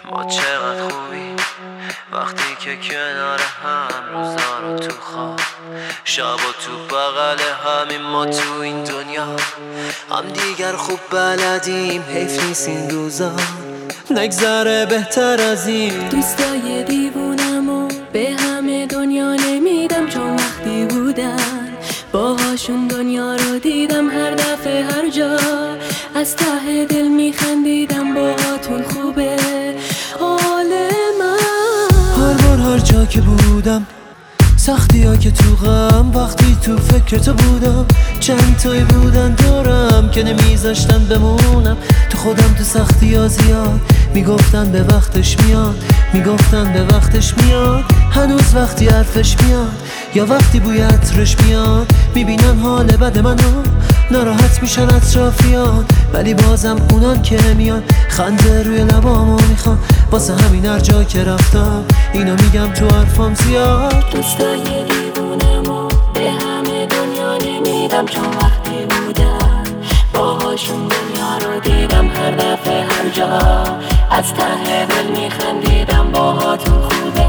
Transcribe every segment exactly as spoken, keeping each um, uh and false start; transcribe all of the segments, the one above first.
ما چقدر خوبی وقتی که کنار هم، روزا رو تو خواب، شبا تو بغل همین، ما تو این دنیا هم دیگر خوب بلدیم. حیف نیست این روزا نگذره بهتر از این. دوستای دیوونمو به همه دنیا نمیدم، چون وقتی بودن باهاشون دنیا رو دیدم. هر دفعه هر جا از ته دل میخندیدم، باهاتون خوبه حال من. هر بار هر جا که بودم، سختی ها که تو غم، وقتی تو فکر تو بودم. چند تایی بودن دورم که نمیذاشتن بمونم تو خودم. تو سختی ها زیاد میگفتن به وقتش میاد، میگفتن به وقتش میاد. هنوز وقتی حرفش میاد یا وقتی بوی عطرش میاد، میبینن حال بد منو، ناراحت میشن اطرافیان. ولی بازم اونان که میان، خنده روی لبامو میخوان. واسه همین هر جا که رفتم اینو میگم تو حرفام زیاد. دوستای دیوونمو به همه دنیا نمیدم، چون وقتی بودن باهاشون دنیا رو دیدم. هر دفعه هر جا از ته دل میخندیدم، باهاتون خوبه.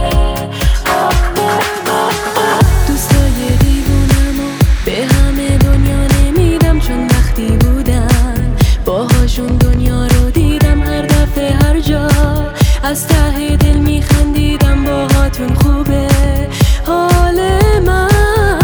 دوستای دیوونمو به همه دنیا نمیدم، چون وقتی بودن باهاشون دنیا رو دیدم. هر دفعه هر جا از ته دل میخندیدم، باهاتون خوبه حال من.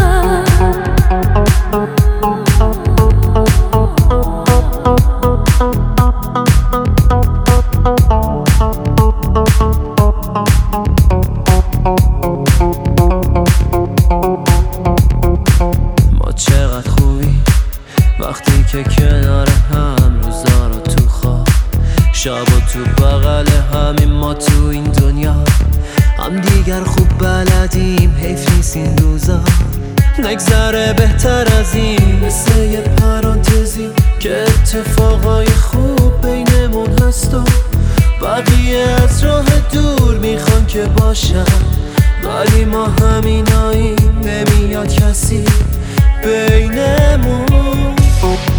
ما چقدر خوبی وقتی که کنار هم، روزا رو تو خواب، شبا تو بغل همین، ما تو این دنیا هم دیگر خوب بلدیم. حیف نیست این روزا نگذره بهتر از این. مثل یه پرانتزی که اتفاقای خوب بینمون هست و بقیه از راه دور میخوان که باشن، ولی ما همیناییم، نمیاد کسی بینمون.